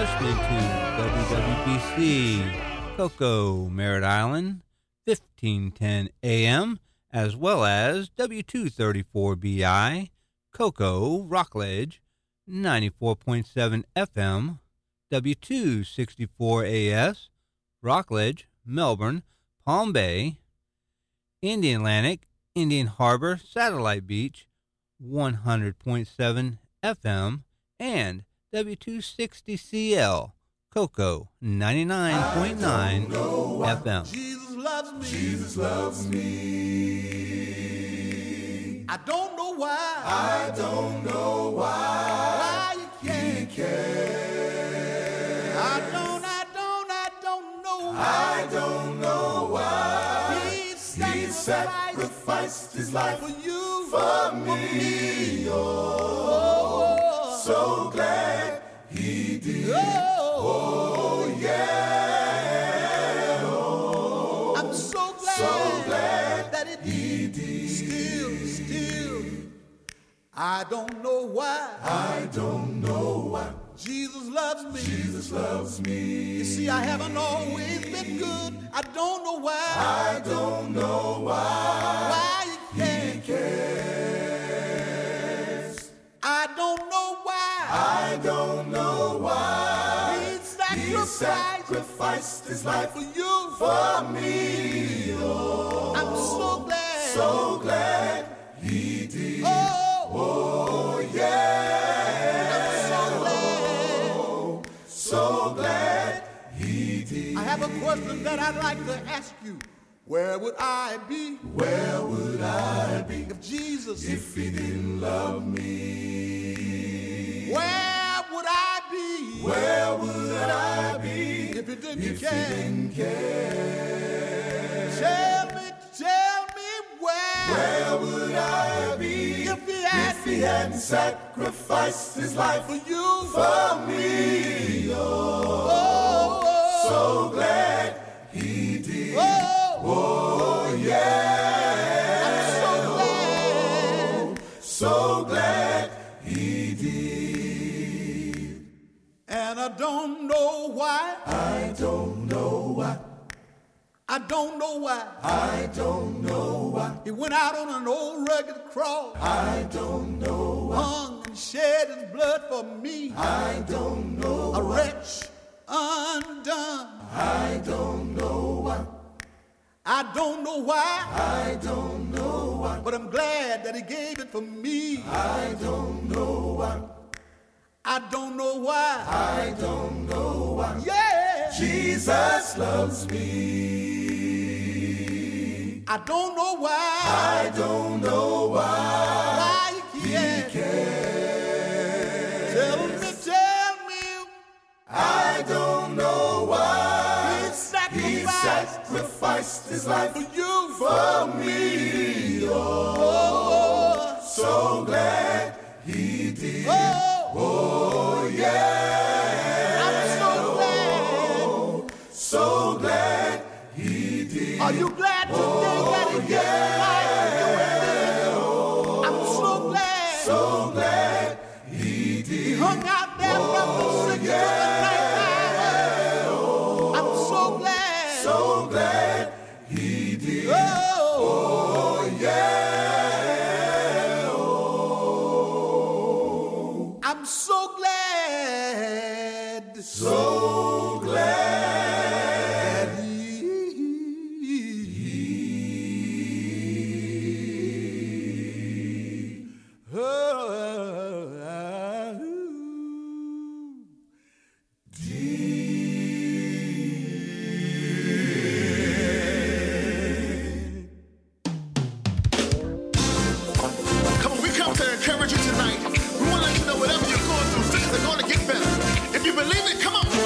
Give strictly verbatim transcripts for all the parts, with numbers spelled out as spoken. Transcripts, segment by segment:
listening to W W B C Cocoa, Merritt Island, fifteen ten A M, as well as W two thirty-four B I, Cocoa, Rockledge, ninety-four point seven F M, W two sixty-four A S, Rockledge, Melbourne, Palm Bay, Indian Atlantic, Indian Harbor, Satellite Beach, one hundred point seven F M, and W two sixty C L, Cocoa, ninety-nine point nine F M. Jesus loves me. Jesus loves me. I don't know why. I don't know why. Why you can't. He cares. I don't, I don't, I don't know why. I don't know why. He He sacrificed his life for you, for me. Oh, so glad he did. Oh, yeah. Oh, I'm so glad, so glad that it he did. Still, still, I don't know why. I don't know why. Jesus loves me. Jesus loves me. You see, I haven't always been good. I don't know why. I don't know why. Why you He can't. cares. I don't know why. I don't know why. He He sacrificed sacrificed his life for you, for me. Oh, I'm so glad. so glad he did. Oh, Oh, yeah. I'm so glad. So glad he did. I have a question that I'd like to ask you. Where would I be? Where would I be if Jesus? if he didn't love me? Where would I be? Where would I be if he didn't if care? he didn't care? Tell me, tell me where. Where would I be if he had if he hadn't sacrificed his life for you, for me? Oh, oh, so glad he did. oh, Oh, yeah. I'm so glad. So glad he did. And I don't know why. I don't know why. I don't know why. I don't know why. He went out on an old rugged cross, I don't know why. hung and shed his blood for me, I don't know a why. wretch undone. I don't know why. I don't know why, I don't know why. but I'm glad that he gave it for me. I don't know why. I don't know why. I don't know why. Yeah. Jesus loves me. I don't know why. I don't know why. Why you He can't. cares. Tell me, tell me. I don't know why. He He sacrificed sacrificed his life for you, for me. Oh, so glad he did. Oh, Oh, yeah. I'm so glad. So glad he did. Are you glad today that he gave his life for you and me? I'm so glad. So glad he He did. hung out there from the six to the night hour. I'm so glad. So glad he did. Oh, Oh, yeah. Oh, I'm so glad. so glad He- Come on, we come to encourage you tonight. We want to let you know whatever you're going through, things are going to get better. If you believe it, come on.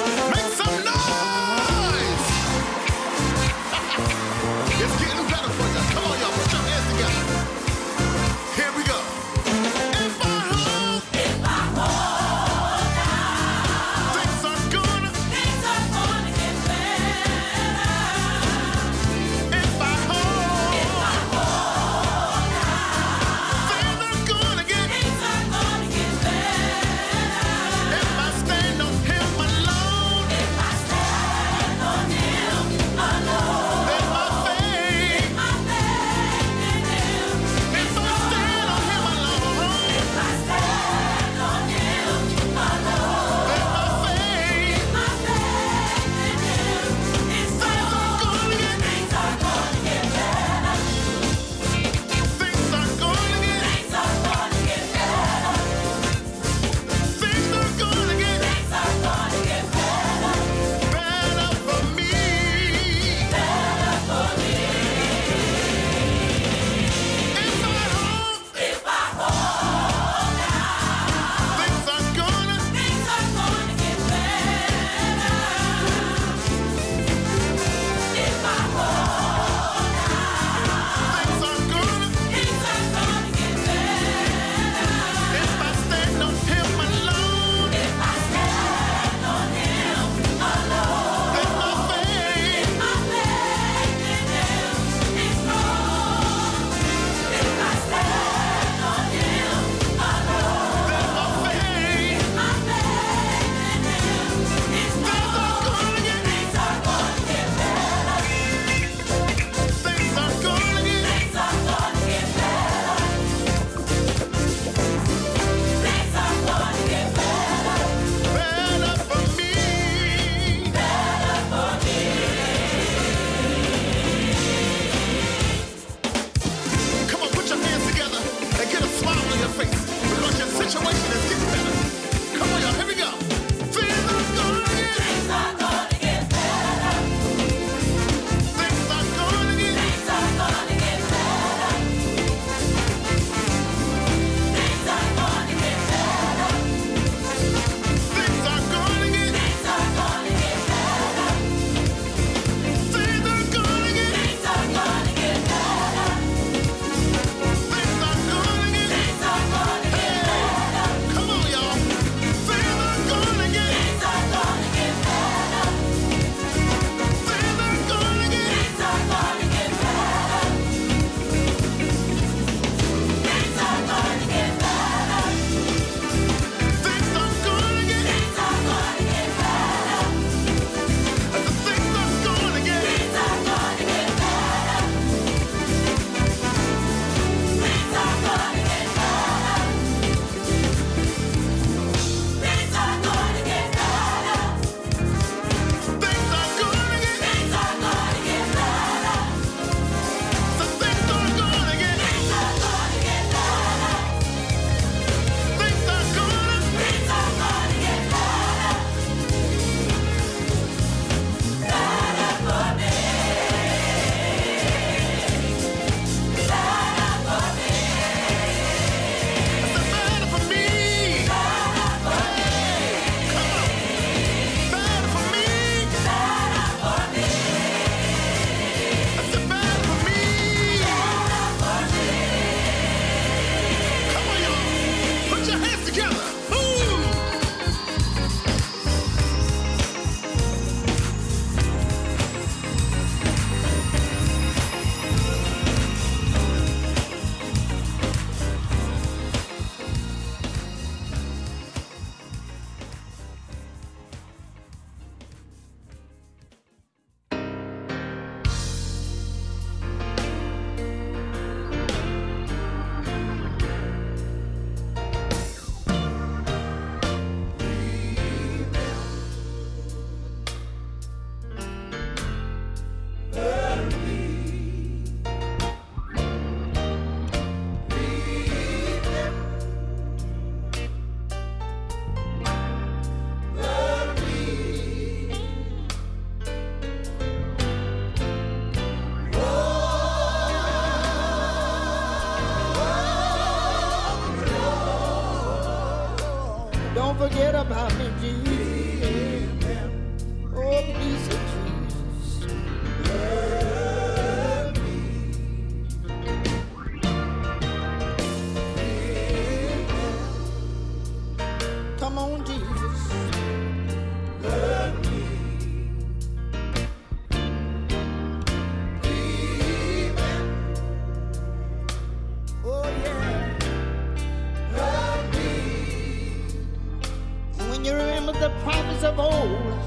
the prophets of old.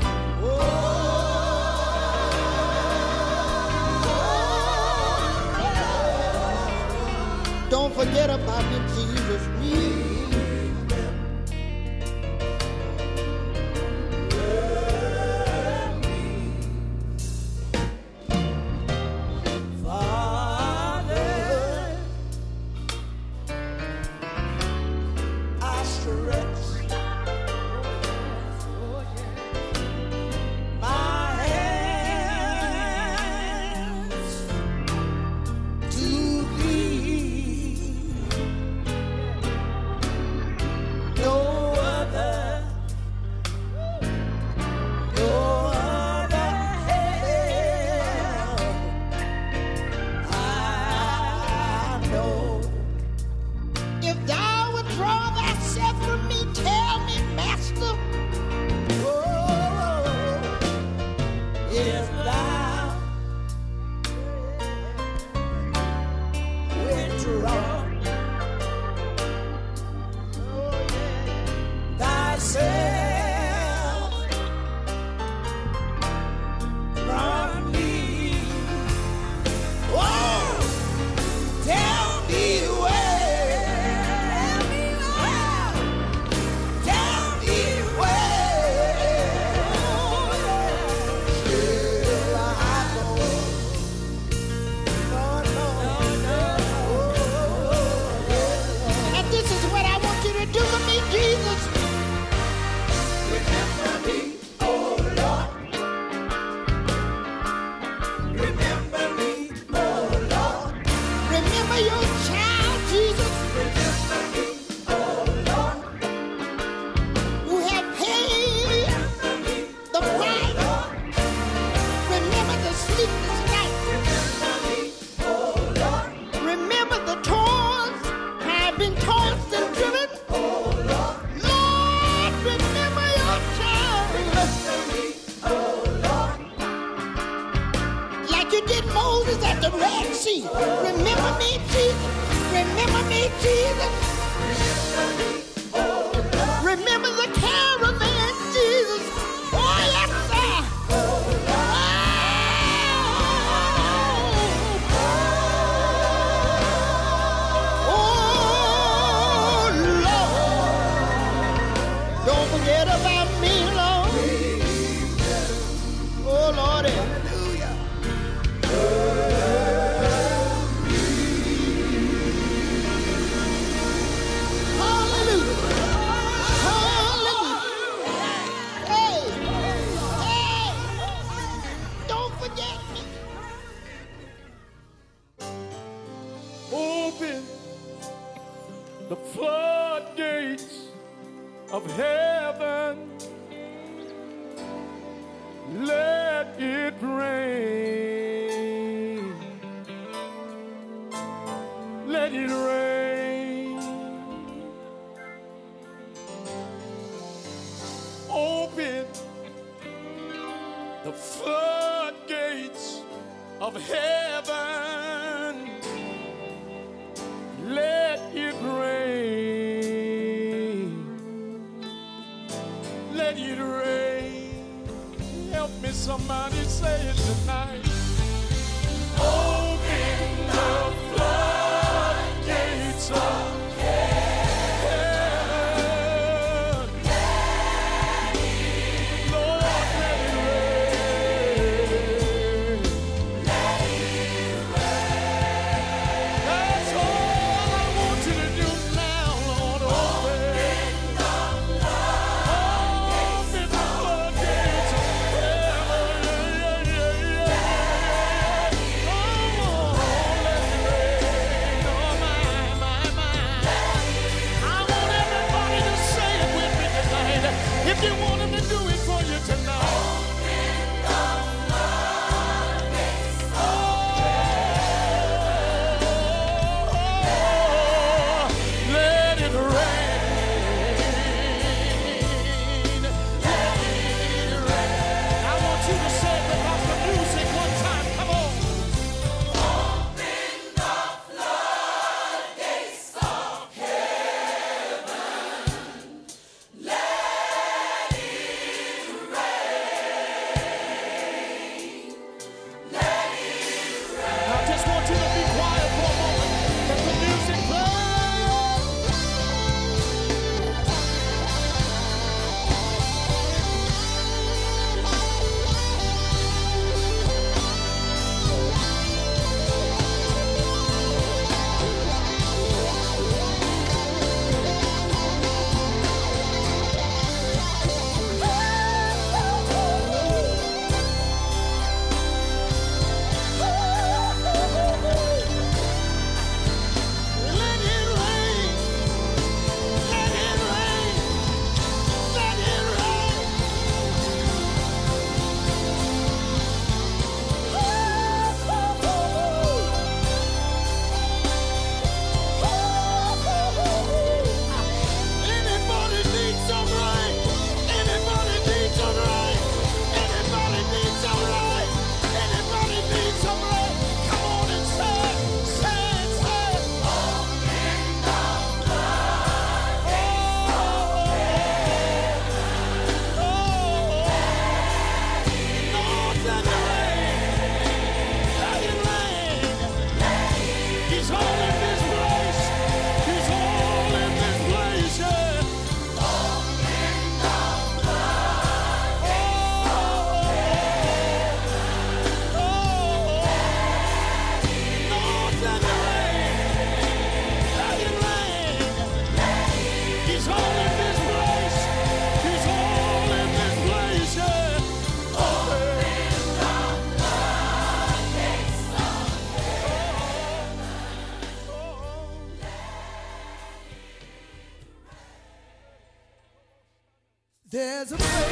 Oh, don't forget about me, Jesus.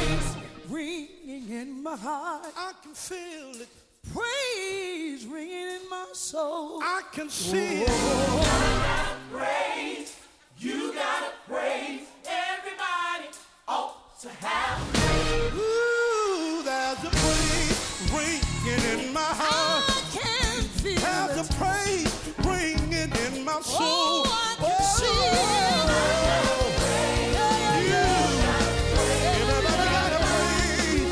praise ringing in my heart. I can feel it. Praise ringing in my soul. I can see it. Praise, you gotta praise. Everybody ought to have. Ooh, there's a praise ringing in my heart. I can feel There's it. a praise ringing in my soul. Oh, I can see it. Everybody got a praise.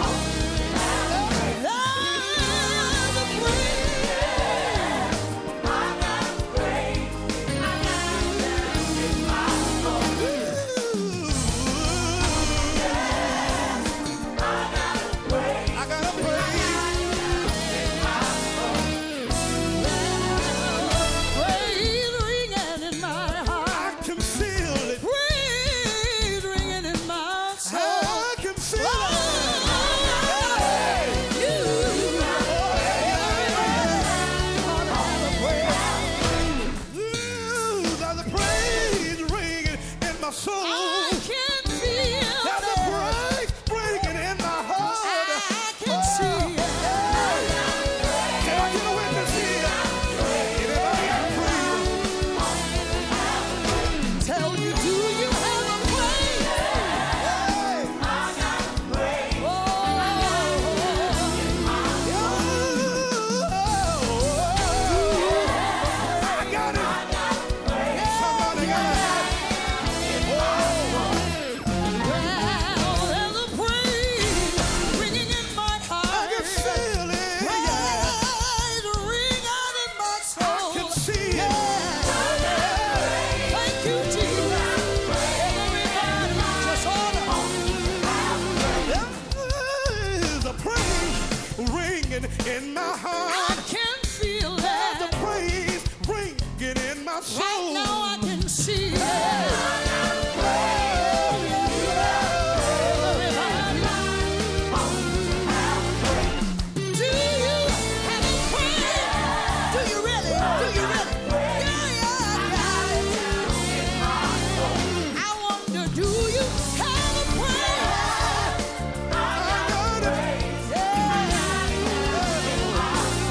I got a praise. Praise ringing in my heart. I can feel it. Praise ringing in my soul. I can feel it. Ooh, there's a praise ringing in my soul. I can feel There's a it. praise ringing in my heart. I can see it. Can I get a witness here? Anybody got a praise? Tell you, do you have a praise? Oh, I got it. Somebody got it. well, there's a praise ringing in my I heart. can feel it. Praise ring out in my I soul. can see it. Thank you, Jesus. Everybody just order. There's a praise ringing in my I heart. can feel There's a it. praise ringing in my soul. Right now I can see it. Do you have a praise? Do you really? Do you really? Yeah, yeah, yeah. I wonder, do you have a praise? I got it. Yeah.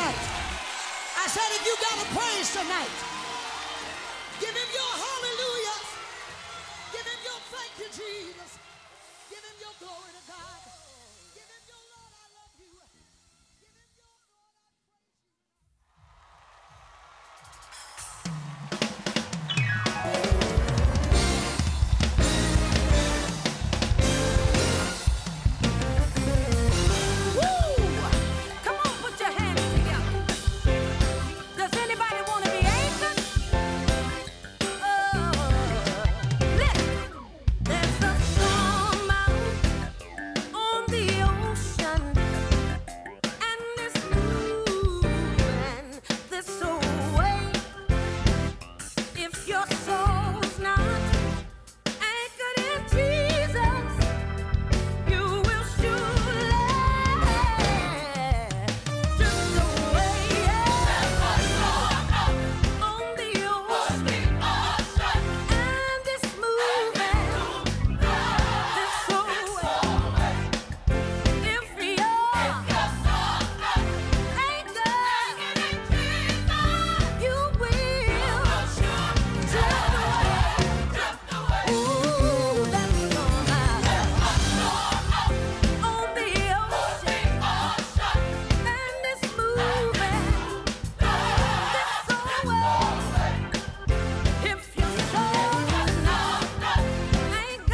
tonight. I said if you got a praise tonight, give him your hallelujah. Give him your thank you, Jesus. Give him your glory to God. Give him your Lord, I love you. Give him your Lord, I praise you. Come on, put your hands together. Does anybody want to be anchored? Oh, listen. There's a storm out on the ocean, and it's moving this way. If your soul's not anchored in Jesus, you will surely drift away on the ocean, and it's moving this way. If you're anchored, you will drift away. Ooh, that's storm out on the ocean, and it's moving this way. If your soul is not anchored,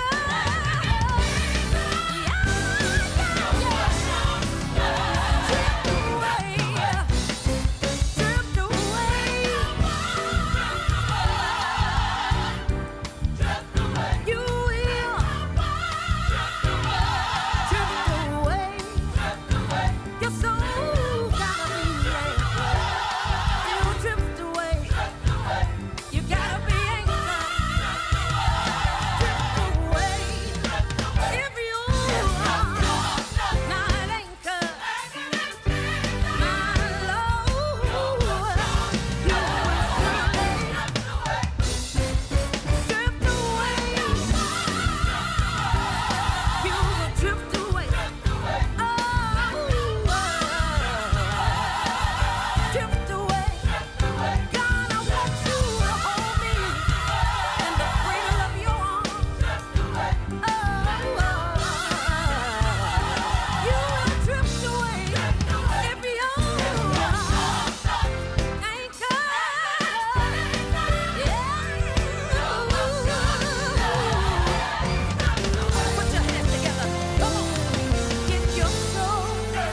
drift away, drift away. You will drift away. Your soul gotta be anchored. You drift away. You gotta be anchored. Drift away. If you're not anchored, my Lord, you will drift away. You will drift away. Oh, drift away. God, I want you to hold me in the cradle of your arms. Oh, you will drift away if you're anchored. Put your hands together. Come on. Get your soul.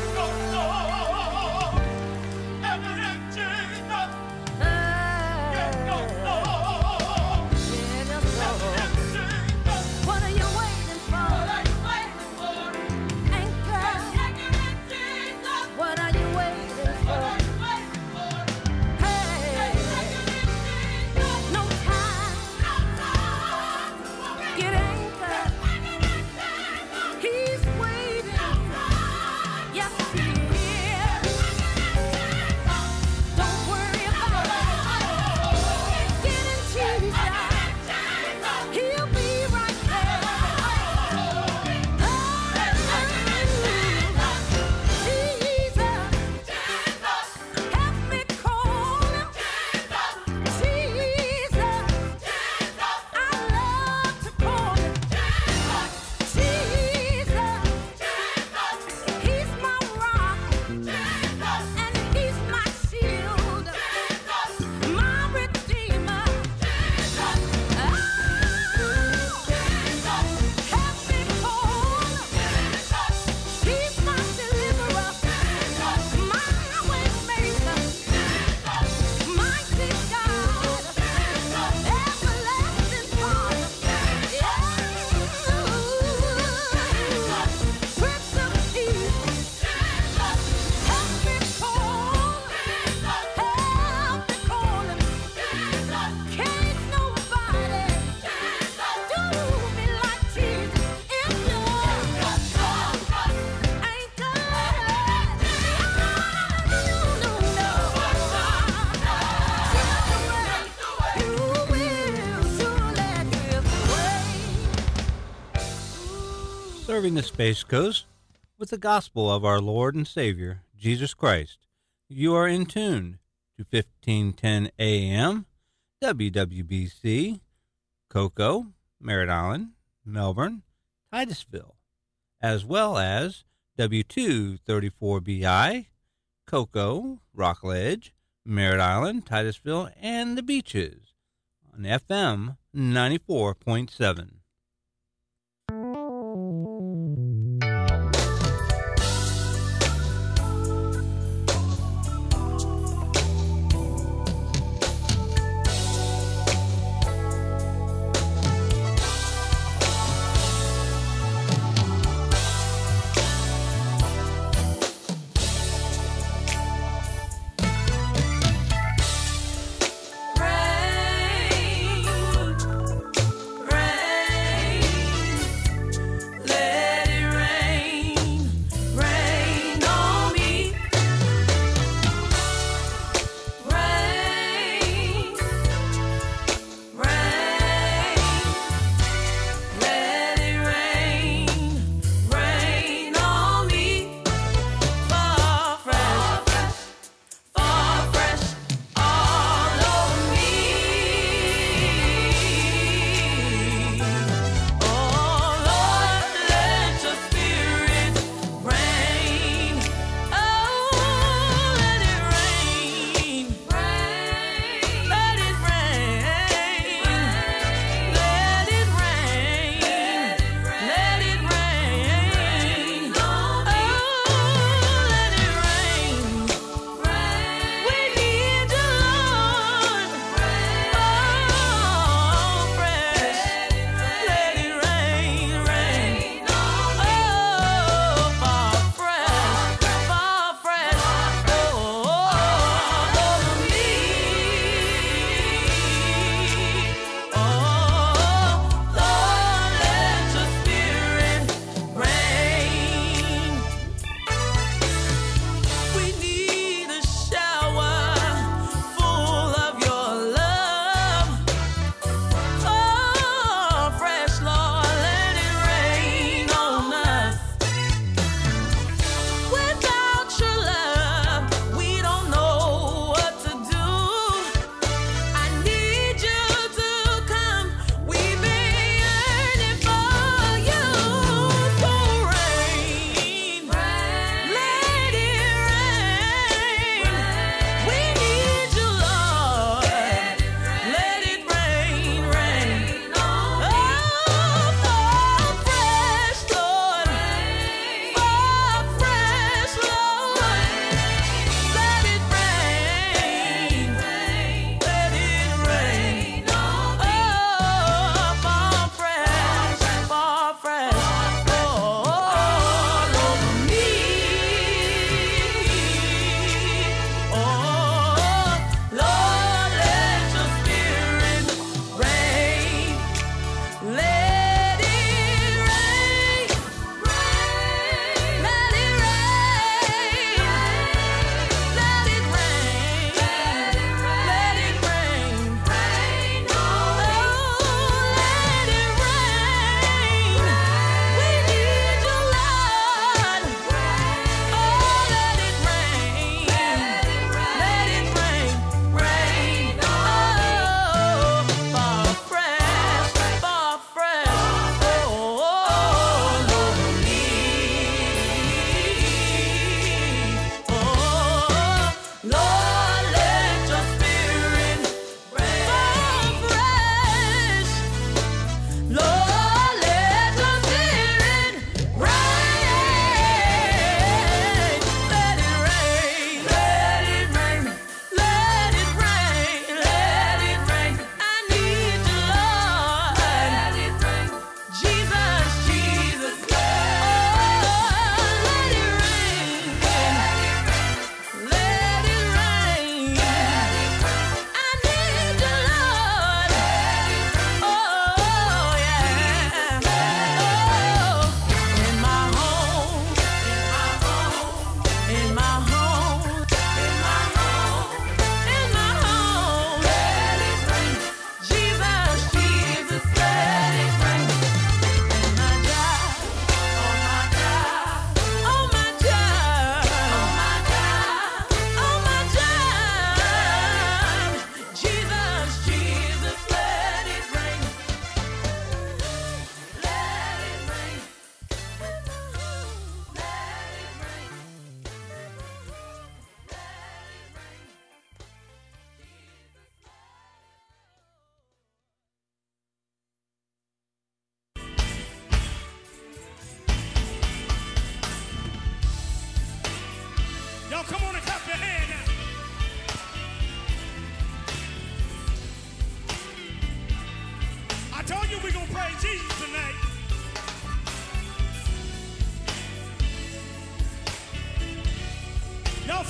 What are you waiting for? Anchor. What are you waiting for? Hey, no time. Get anchored. He's waiting. Yes, he is. Don't worry about it. Get in Jesus. He'll be right there. Jesus, help me call him. Jesus, I love to call him. Jesus, he's my rock, and he's my shield, my redeemer. Help me call him. He's my deliverer, my way maker, mighty God, everlasting Father. Prince of Peace, help me call him. Help me call him. Can't nobody do me like Jesus. If you're anchored, no, no, no. You will surely drift away. Serving the Space Coast with the gospel of our Lord and Savior, Jesus Christ. You are in tune to fifteen ten A M, W W B C, Cocoa, Merritt Island, Melbourne, Titusville, as well as W two thirty-four B I, Cocoa, Rockledge, Merritt Island, Titusville, and the Beaches on F M ninety-four point seven. Rain, rain.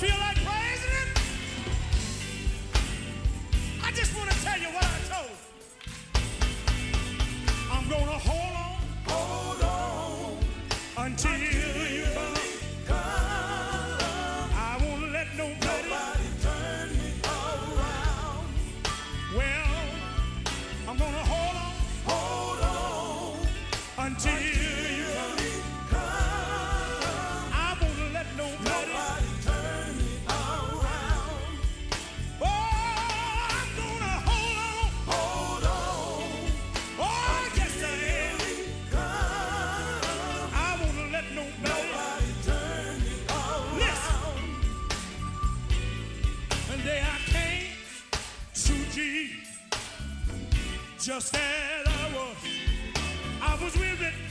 feel like praising him? I just want to tell you what I told. I'm gonna hold on, hold on until, until you come. I won't let nobody, nobody turn me around. Well, I'm gonna hold on, hold on until, until you come. I won't let nobody, nobody turn me around. Oh, I'm gonna hold on, hold on. Oh, yes I am. I won't let nobody, nobody turn me around. Listen. One day I came to Jesus just as I was. I was with it,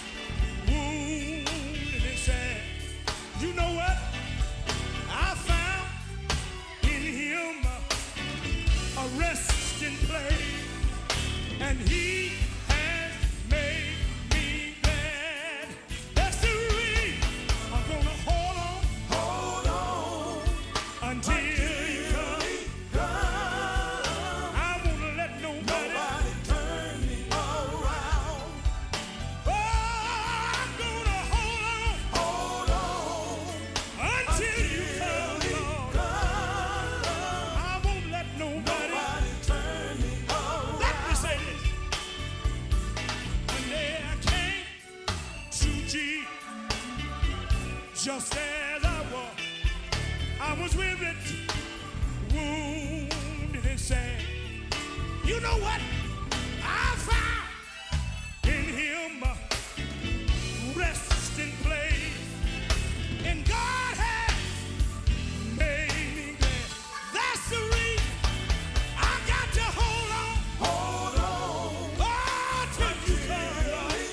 wounded and sad. You know what? I found in him a resting place, and he has made me glad. That's the reason I'm gonna hold on, hold on until, until you come. I won't let nobody, nobody turn me around. Oh, I'm gonna hold on, hold on until, until you come, Lord. I won't let nobody, nobody turn me around. Let me say this. One day I came to Jesus just as I was. I was with it, wounded and sad. You know what? I found in him a resting place, and God has made me glad. That's the reason I got to hold on, hold on, oh, till you come, Lord.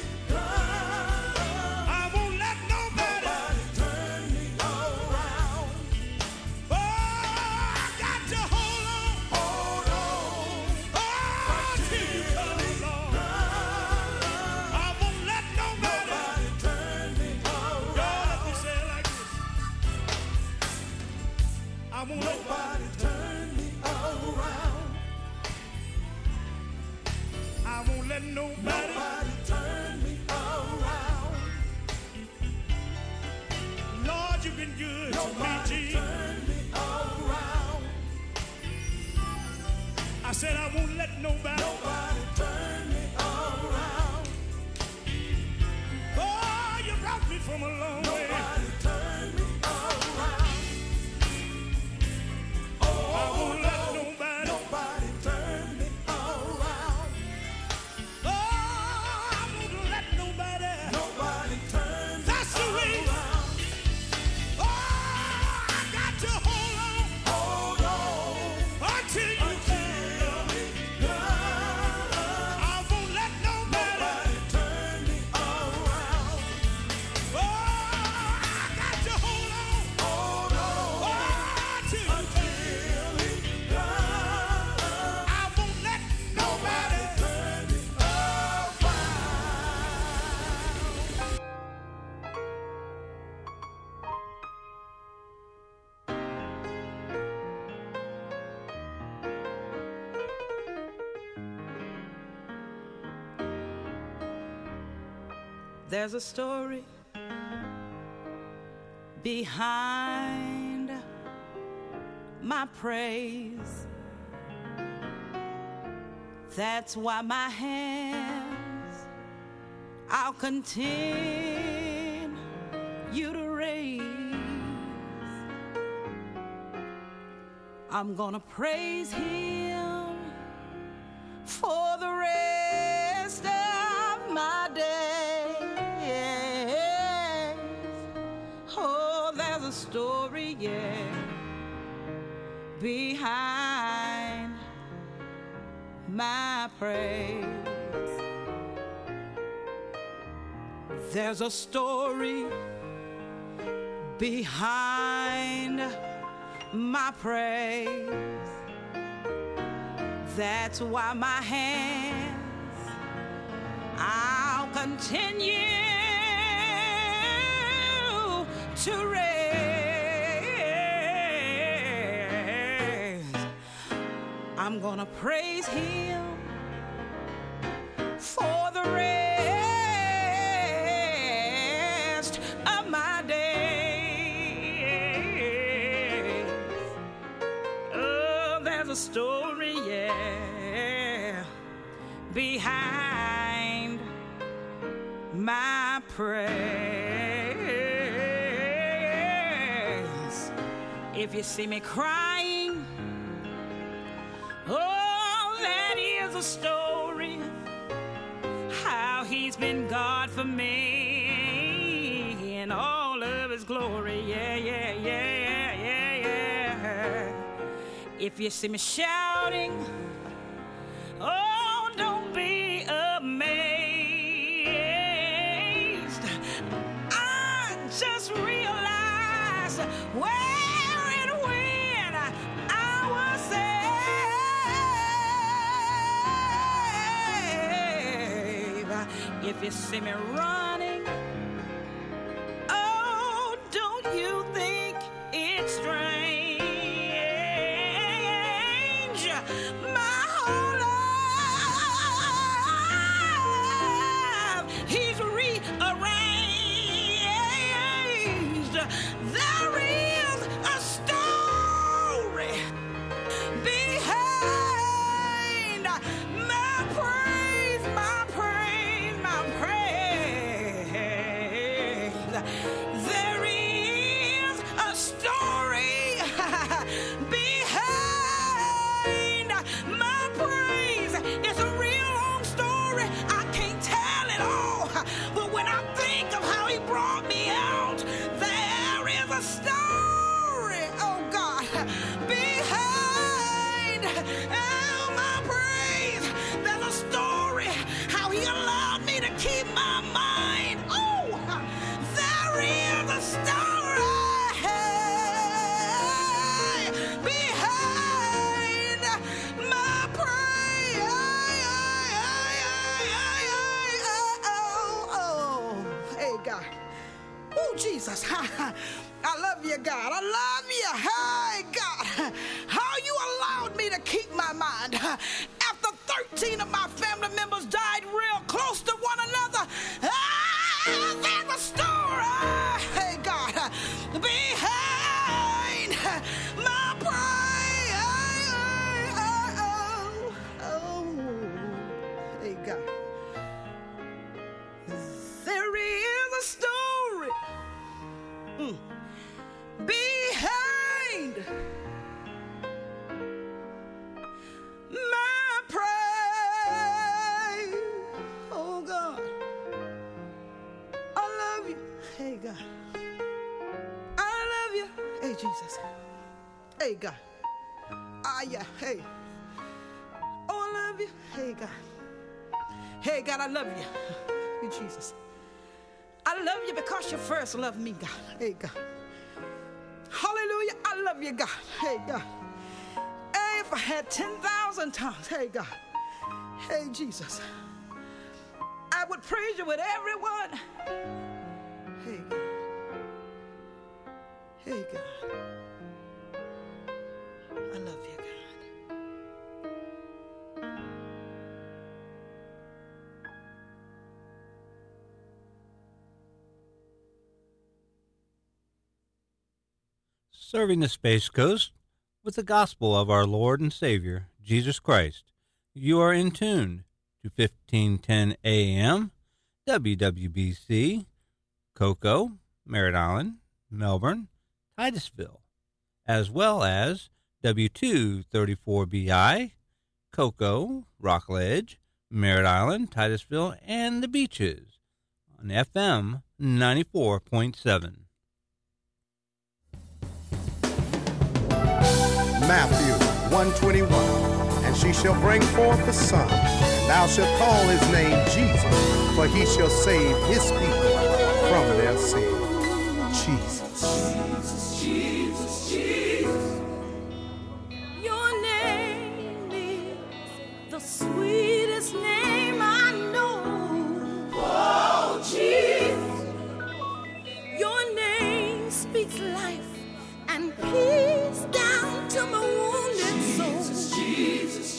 I won't let nobody, nobody turn me around. Oh, I got to hold on, hold on, oh, till you come, Lord. I won't let nobody, nobody turn me around. Y'all let me say it like this. I won't let nobody turn me around. I won't let nobody, nobody turn me around. Lord, you've been good to me, Jesus. Turn me around. I said I won't let nobody, nobody turn me around. Oh, you brought me from a long way. Nobody turn me around. Oh, I won't let nobody, nobody turn me around. Oh, I won't let nobody, nobody turn me That's the reason. around. Oh, I got to hold on, hold on until you come. I won't let nobody, nobody turn me around. Oh, I got to hold on, hold on oh, until you come. I won't let nobody turn me around. There's a story behind my praise. That's why my hands I'll continue to raise. I'm gonna praise him for the rest of my days. Oh, there's a story, yeah, behind my praise. There's a story behind my praise. That's why my hands I'll continue to raise. I'm gonna praise him for the rest of my days. Oh, there's a story, yeah, behind my praise. If you see me crying, oh, that is a story how he's been God for me in all of his glory. Yeah, yeah, yeah, yeah, yeah, yeah. If you see me shouting, oh, don't be amazed. I just realized where and when I was saved. If you see me running, oh, don't you think it's strange? My whole life, he's rearranged. There is a story behind my praise, my praise, my praise. There is a story behind my praise. It's a real long story. I can't tell it all. But when I think of how he brought me out, there is a story, oh God, behind oh, my praise. There's a story how he allowed me to keep my mind. Oh, there is a story behind my praise. Oh, oh, hey God. Oh, Jesus. I love you, God. I love you. Hey, God. How you allowed me to keep my mind after thirteen of my family members died real close to one another. Ah, there's a story, hey, God, behind my praise. Oh, oh, hey, God. There is a story mm, behind my praise. Oh God, I love you. Hey God, I love you. Hey Jesus. Hey God. Ah yeah. Hey. Oh, I love you. Hey God. Hey God, I love you. Hey Jesus. I love you because you first loved me, God. Hey, God. Hallelujah. I love you, God. Hey, God. Hey, if I had ten thousand tongues, hey, God. Hey, Jesus. I would praise you with everyone. Hey, God. Hey, God. I love you, God. Serving the Space Coast with the gospel of our Lord and Savior, Jesus Christ. You are in tune to fifteen ten A M, W W B C, Cocoa, Merritt Island, Melbourne, Titusville, as well as W two thirty-four B I, Cocoa, Rockledge, Merritt Island, Titusville, and the Beaches on F M ninety-four point seven. Matthew one twenty-one, and she shall bring forth a son, and thou shalt call his name Jesus, for he shall save his people from their sin. Jesus. Jesus, Jesus, Jesus. Your name is the sweetest name I know. Oh, Jesus. Your name speaks life and peace down to my wounded soul. Jesus, Jesus,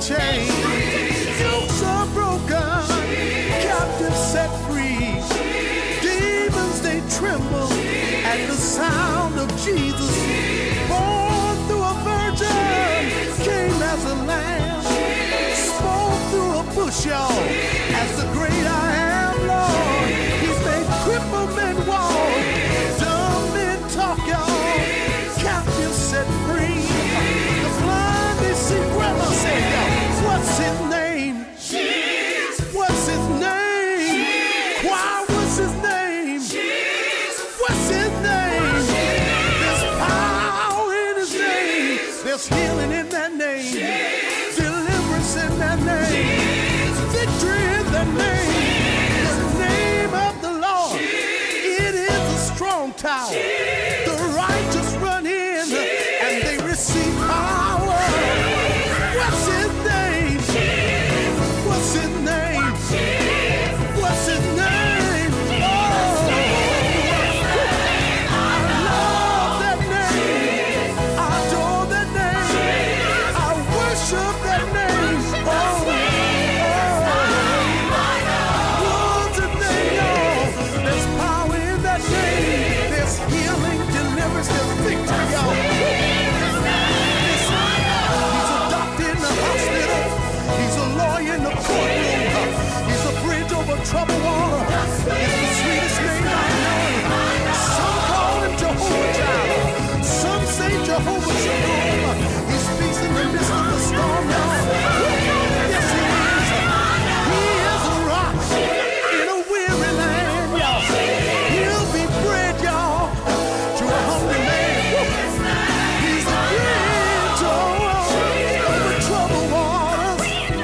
chains. Yokes are broken, captives set free. Demons, they tremble at the sound of Jesus. Born through a virgin, came as a lamb. Spoke through a bush, y'all, as the great I am, Lord. He's made crippled men walk, dumb men talk, y'all. Captives set free. The blind, they see grandma say, y'all, what's his name? Jesus. What's his name? Jesus. Why, what's his name? Jesus. What's his name? Jesus. There's power in his name. Jesus. There's healing in that name. Jesus. Deliverance in that name. Jesus. Victory in that name. Jesus. The name of the Lord. Jesus. It is a strong tower. Jesus. The righteous run in. Jesus. And they receive power. Jesus. What's his name? Jesus. What's his name? Jesus. What's his name? Oh, I love that name. I adore that name. I worship that name. Oh, oh, what's his name, y'all? There's power in that name. There's healing, deliverance, there's victory, y'all. He's a doctor in the hospital. He's a lawyer in the courtroom. He's a bridge over troubled water. It's the sweetest name I know. Some call him Jehovah Jireh. Some say Jehovah Shalom. He's peace in the midst of the storm, y'all. Yes, he is. He is a rock in a weary land, y'all. He'll be bread, y'all, to a hungry man. He's a bridge over troubled waters.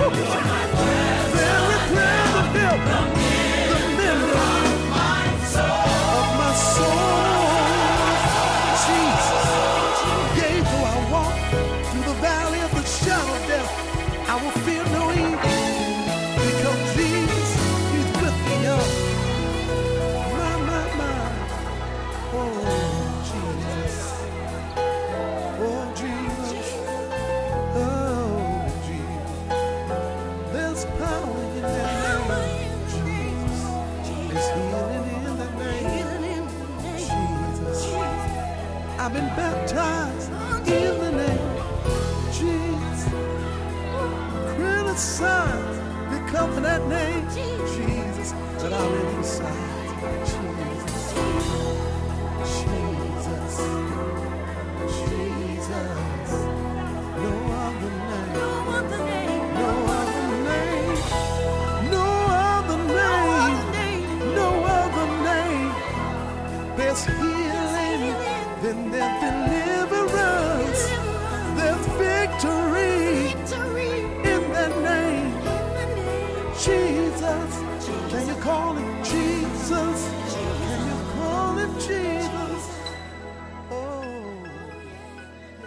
Very clever built the middle of my soul. Jesus, yea, though I walk through the valley of the shadow of death, I will fear no evil, because Jesus, he's with me, y'all. My, my, my. Oh, Jesus. Oh, Jesus. Oh, Jesus. There's power in that name. Jesus. There's healing in that name. Jesus. I've been baptized in the name. Jesus. Criticized because of that name. Jesus. But I'm inside. Jesus. Jesus. Jesus. No other name. No other name. No other name. No other name. No other name. There's healing. Then there's deliverance. There's victory in that name. Jesus. Can you call him Jesus? Can you call him Jesus? Oh, yeah.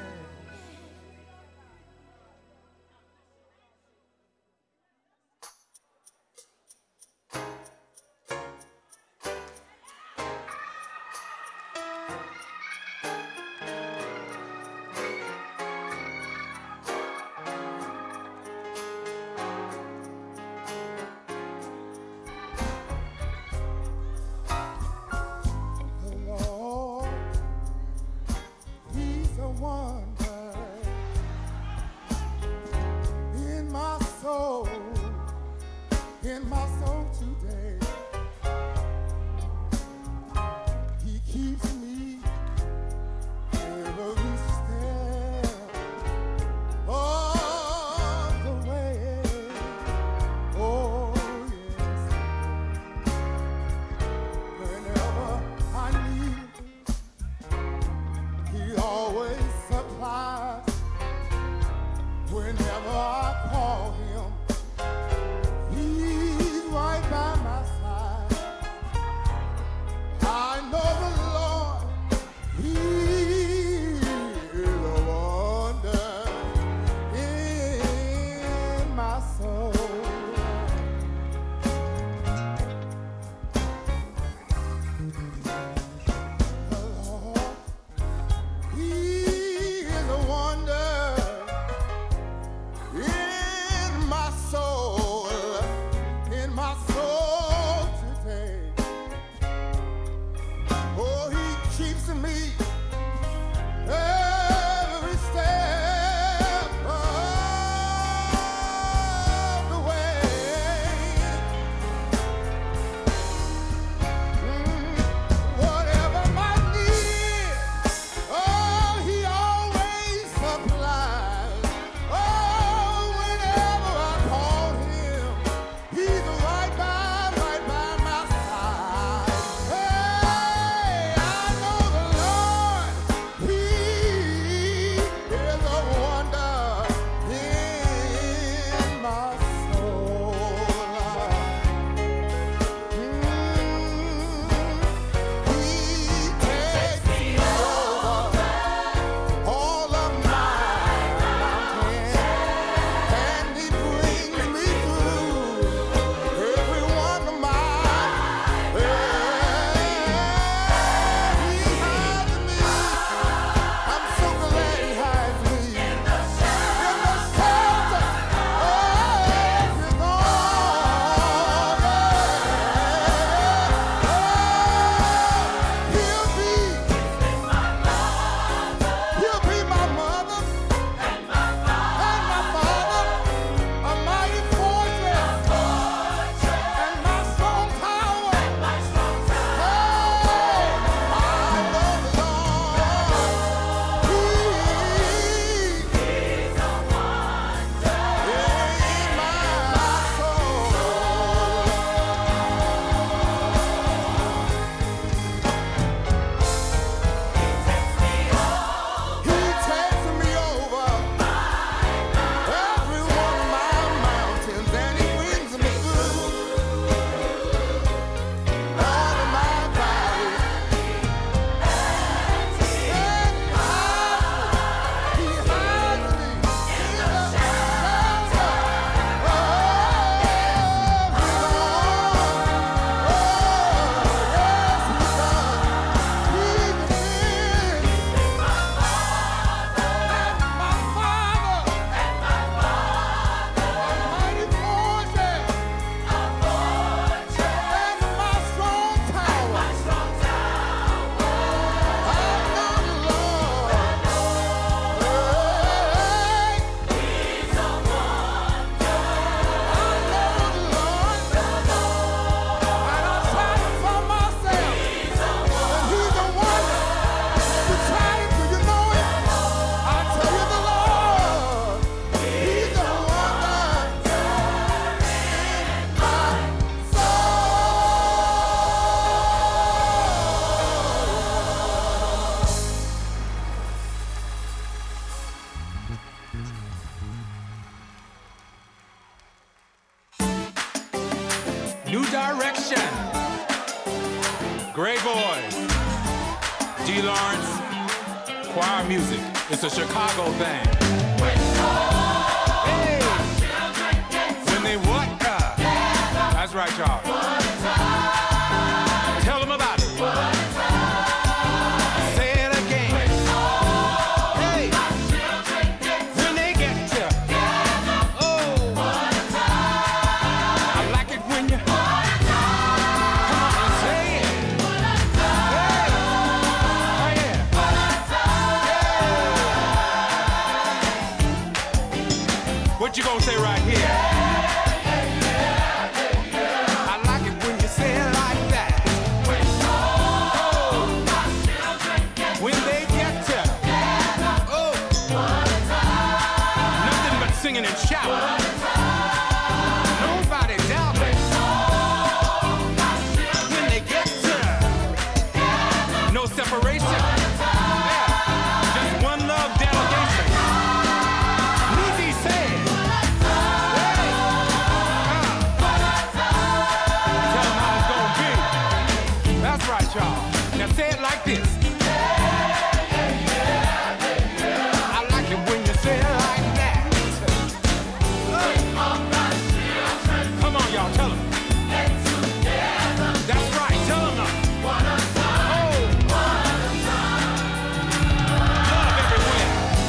direction. Gray Boys, D. Lawrence, choir music. It's a Chicago thing. Hey, when they what? Uh, that's right, y'all. Tell them about it. Say it again. Hey, when they get to, oh, I like it when you come on and say it. Hey, oh yeah. Yeah. What you gonna say right here? I like it when you say it like that. When they get to, oh, nothing but singing and shouting. Nobody doubt it. When they get to, no separation. Yeah, just one love delegation. Lizzie said, hey, uh, tell them how it's gonna be. That's right, y'all. Now say it like this. I like it when you say it like that. Come on, y'all, tell them. That's right, tell them now. Oh, love everywhere.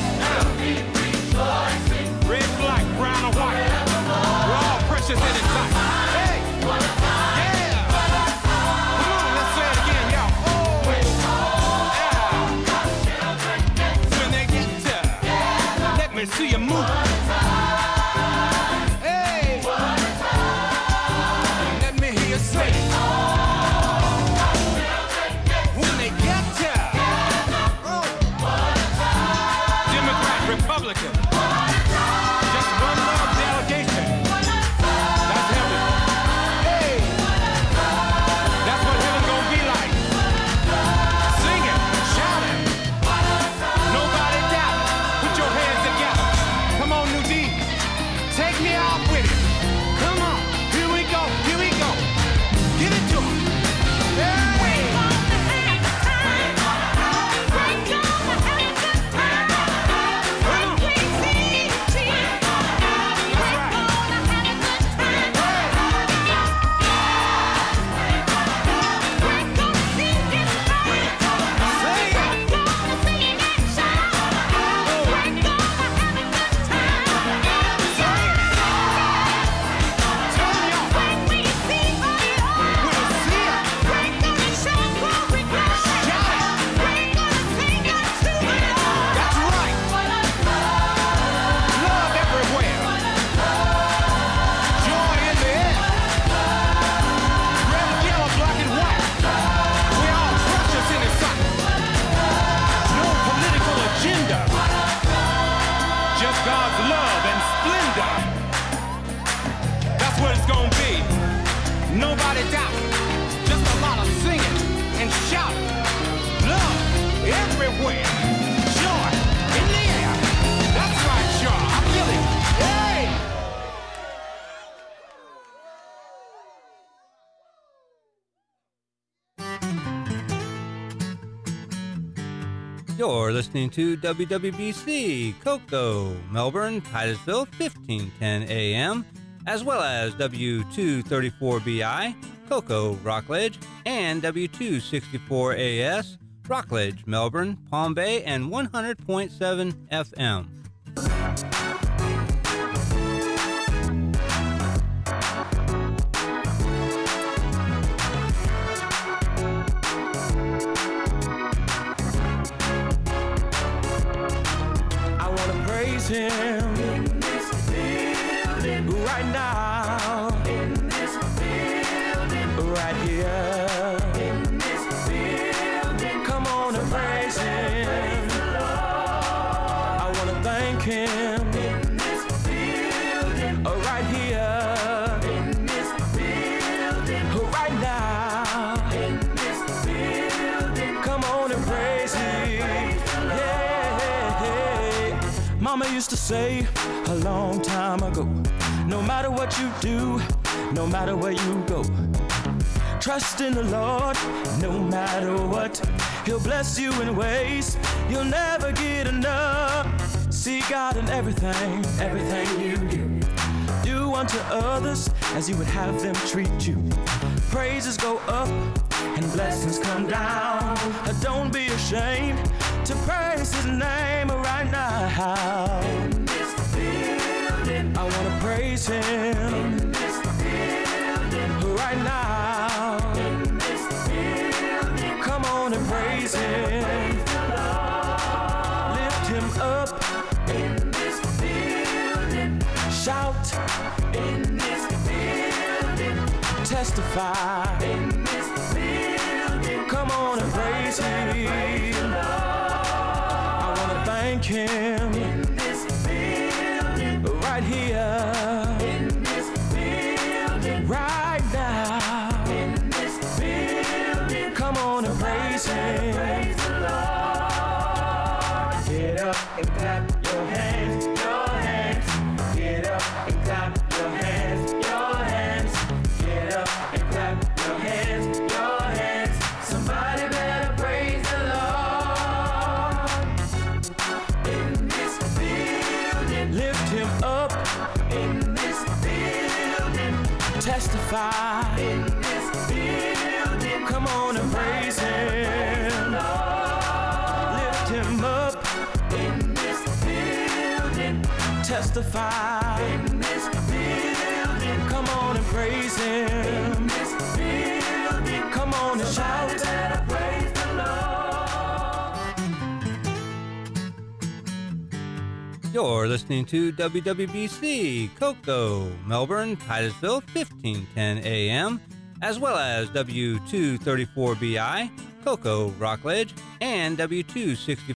Red, black, brown, or white. We're all precious in His sight. Hey, yeah. Come on, let's say it again, y'all. Oh, yeah. When they get to, let me see you move. Hey, let me hear you say it. When they get to, oh, Democrat, Republican, just one love delegation. That's heaven. Hey, that's what heaven gonna be like. Singing, shouting, nobody doubt. Put your hands together. Come on, New D, take me out with it. Come on, here we go, here we go. Get it to 'em. Hey. Nobody doubt. Just a lot of singing and shouting. Love everywhere. Joy in the air. That's right, y'all. I feel it. Hey! You're listening to W W B C, Cocoa, Melbourne, Titusville, fifteen ten A M, as well as W two thirty-four B I, Cocoa, Rockledge, and W two sixty-four A S, Rockledge, Melbourne, Palm Bay, and one hundred point seven F M. I want to praise Him in this building right now, in this building right here, in this building. Come on and praise Him. I want to thank Him in this building right here, in this building right now, in this building. Come on and praise Him. Mama used to say a long time ago, no matter what you do, no matter where you go, Trust in the Lord, no matter what. He'll bless you in ways you'll never get enough. See God in everything, everything you do. Do unto others as you would have them treat you. Praises go up and blessings come down. Don't be ashamed to praise His name right now. In this building, I want to praise Him. In this building, right now. In this building, come on and praise Him. Lift Him up. In this building, shout. In this building, testify. In this building, come on and praise Him. I want to thank Him. In this building, right here. In this building, right now. In this building, come on and praise Him. Praise the Lord. Get up and clap your hands, your hands. Get up and clap your hands, your hands. Get up and clap your hands, your hands. Somebody better praise the Lord. In this building, lift Him up. In this building, testify. In this building, come on and praise Him. Lift Him up. In this building, testify. In this building, come on and praise Him. In this building, come on and shout. Praise the Lord. You're listening to W W B C, Cocoa, Melbourne, Titusville, fifteen ten A M, as well as W two thirty-four B I, Cocoa, Rockledge, and W two